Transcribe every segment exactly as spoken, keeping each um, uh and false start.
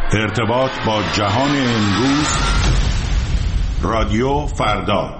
ارتباط با جهان امروز، رادیو فردا.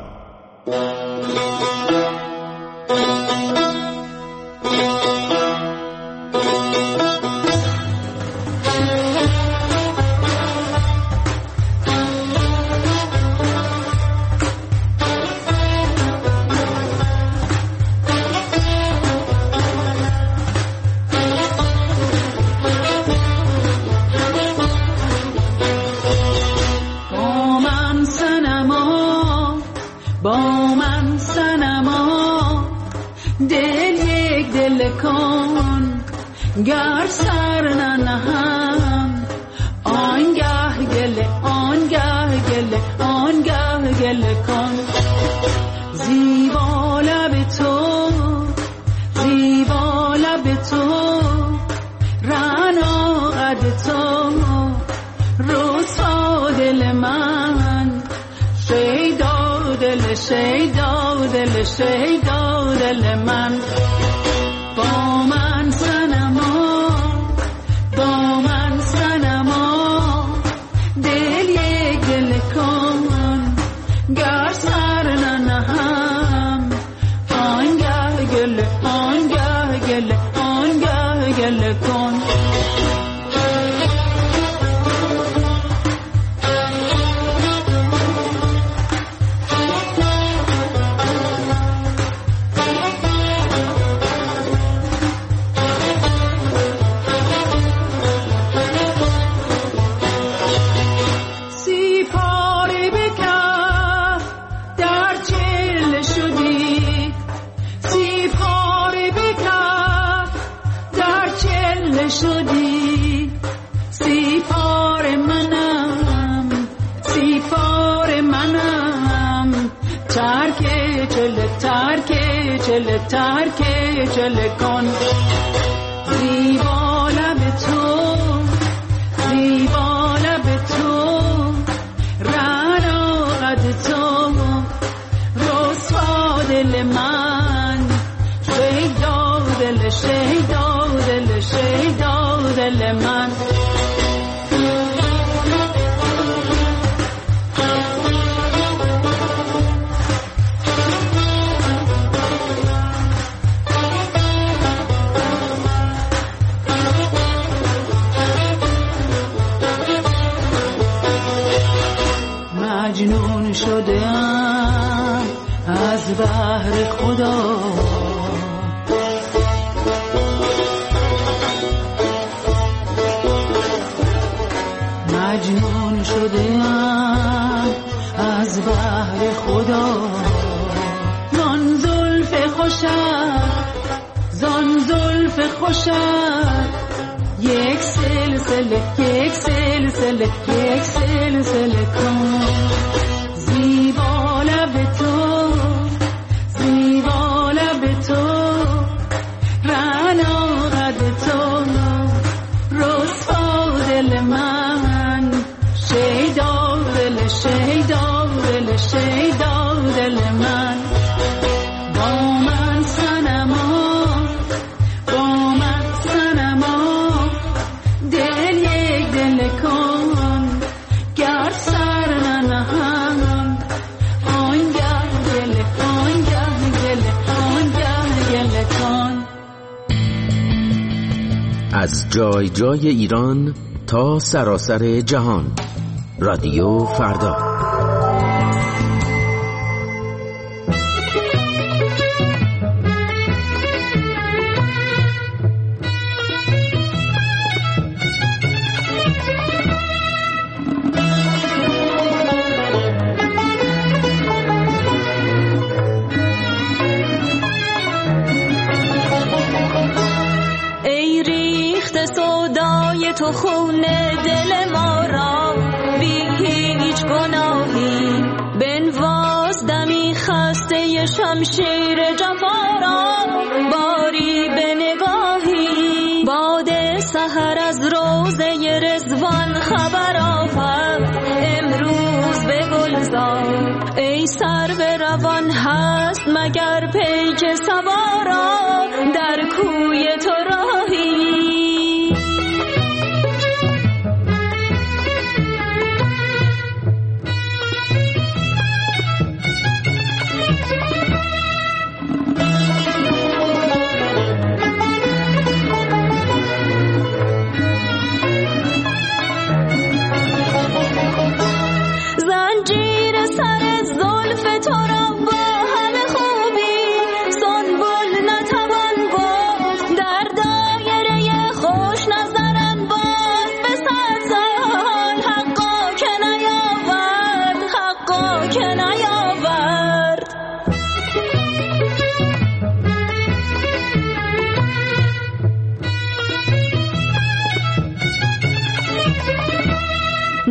گر سر ننهم آنگه گله آنگه گله آنگه گله کن. زیبا لب تو زیبا لب تو رعنا قد تو رسوا دل من شیدا دل شیدا دل شیدا دل من. با من صنما با من صنما دل یک دل کن. گر سر ننهم آنگه گل آنگه گل آنگه گل کن. شدی سیپار منم سیپار منم ترک چل ترک چل ترک چل کن. زیبا لب تو زیبا لب تو رعنا قد تو رسوا دل من شیدا دل شیدا دل شیدا دل من. مجنون شدم از بحر خدا مجنون شدم از بحر خدا. زان زلف خوشت زان زلف خوشت یک سلسله یک سلسله یک سلسله کن. زیبا لب تو زیبا لب تو رعنا قد تو رسوا دل من شیدا دل شیدا دل شیدا دل من. با من صنما با من صنما دل یک دل کن. گر سر ننهم آنگه گل آنگه گل آنگه گل کن. از جای جای ایران تا سراسر جهان، رادیو فردا. ای ریخت سودای تو خون دل ما را بی هیچ گناهی، بنواز دمی خسته شمشیر جفا را باری به نگاهی. باد سحر از روضه رضوان خبر آورد امروز به گلزار. ای سرو روان هست مگر پیک سوارا در کوی تو راهی.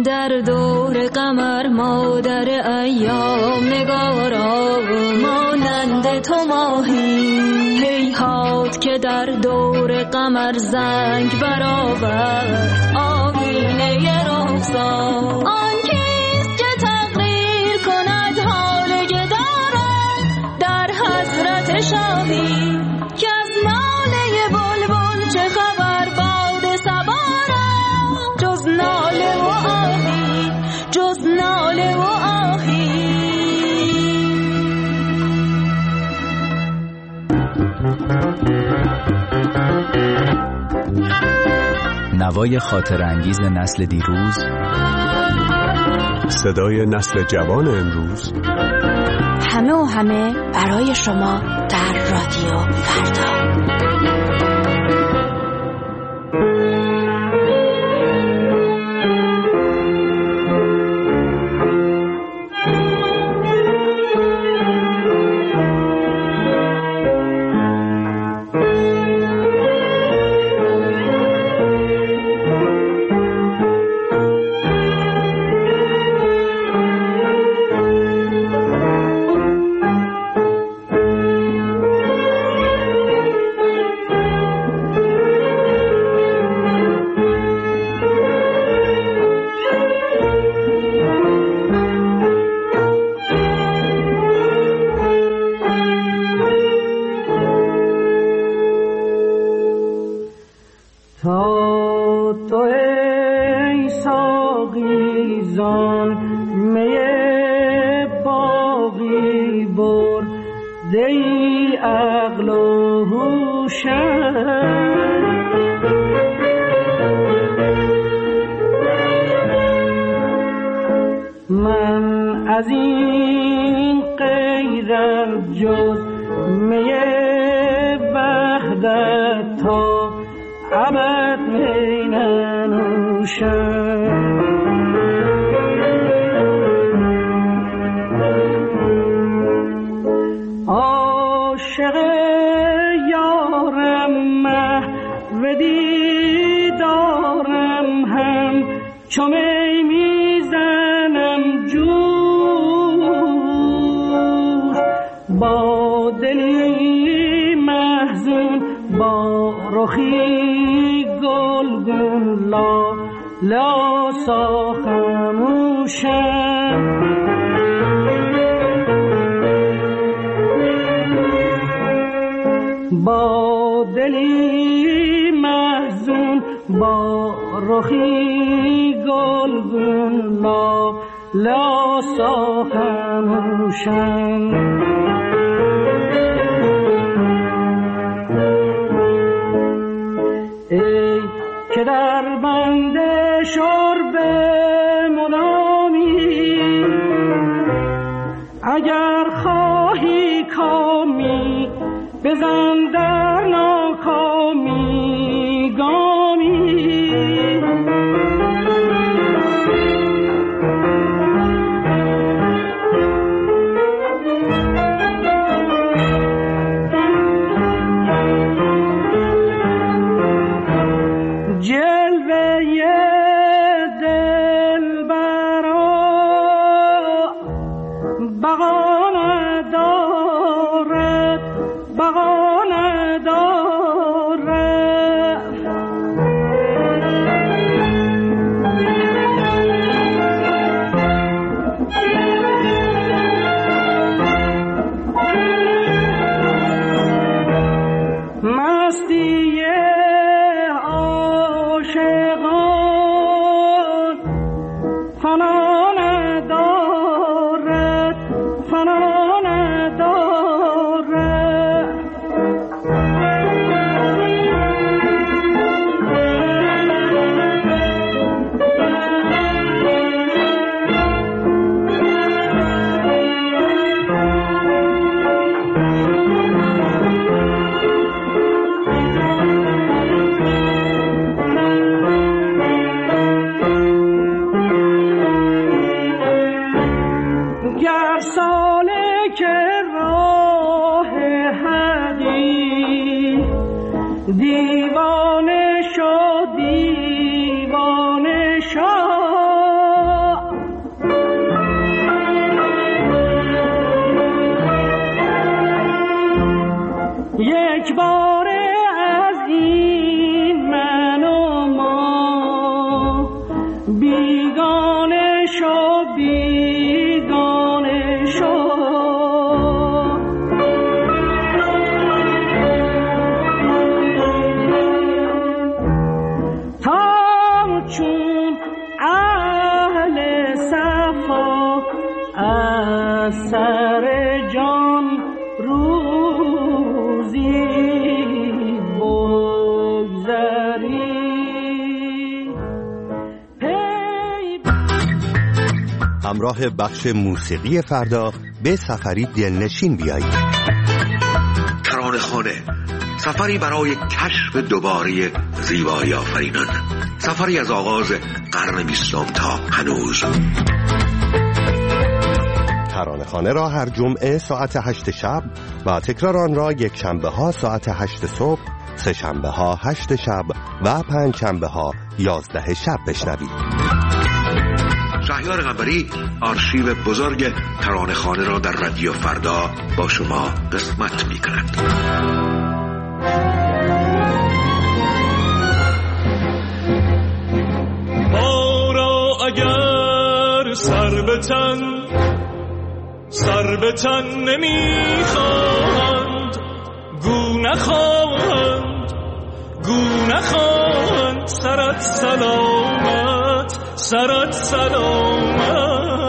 در دور قمر مادر ایام نگارا مانند تو ماهی هیهات که در دور قمر زنگ برآورد آینه رخسار. آن کیست که تقریر کند حال گداران در حضرت شاهی که از ناله بلبل چه خبر باد صبا را جز ناله و آهی جز ناله و آهی. نوای خاطر انگیز نسل دیروز، صدای نسل جوان امروز، همه و همه برای شما در رادیو فردا. بیگانه شو بیگانه شو تا چون اهل صفا از سر جان روزی بگذری. همراه بخش موسیقی فردا به سفری دلنشین بیایید. ترانه‌خانه، سفری برای کشف دوباره زیبایی آفرینان، سفری از آغاز قرن بیستم تا هنوز. ترانه‌خانه را هر جمعه ساعت هشت شب و تکرار آن را یک شنبه ها ساعت هشت صبح، سه شنبه ها هشت شب و پنج شنبه ها یازده شب بشنوید. شهریار قنبری آرشیو بزرگ ترانه‌خانه را در رادیو فردا با شما قسمت می کند. ما را اگر سر به تن سر به تن نمی خواهند، گو نخواهند گو نخواهند، سرت سلامت سرت سلامت.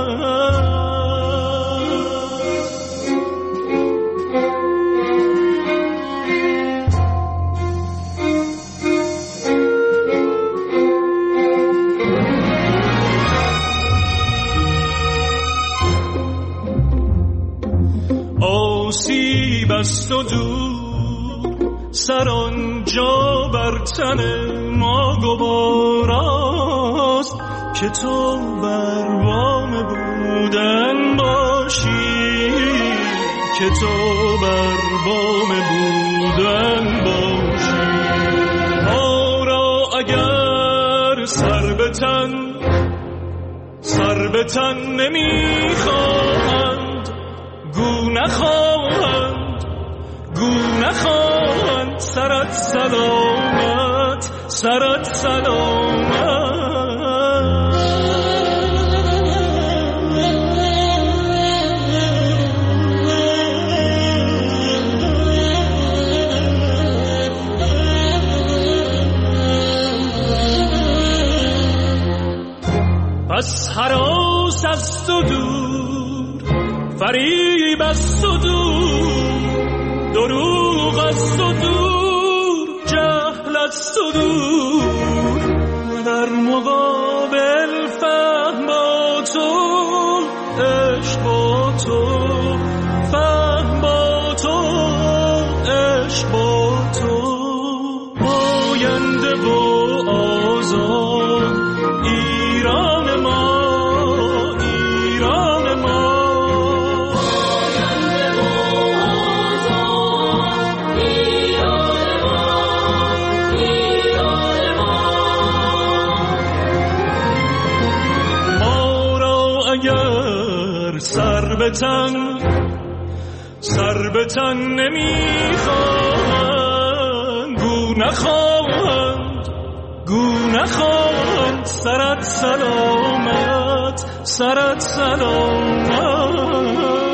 آسیب است و دور سر آنجا بر تن ما گواراست که تو بر وام بودن باشی، که تو بر وام بودن باشی. ما را اگر سر به تن سر به تن نمی خواهند، گو نخواهند گو نخواهند، سرت سلامت سرت سلامت. پس هراس است و دور، فریب است و دور، دروغ است و دور، جهل است و دور. در مقابل فهم با تو، عشق با تو، فهم با تو، عشق با تو. آینده و آزاد ایران ما، ایران ما. آینده و آزاد ایران ما، ایران ما. ما را اگر سر به تن سر به تن نمیخواهند، گو نخواهند گو نخواهند، سرت سلامت سرت سلامت.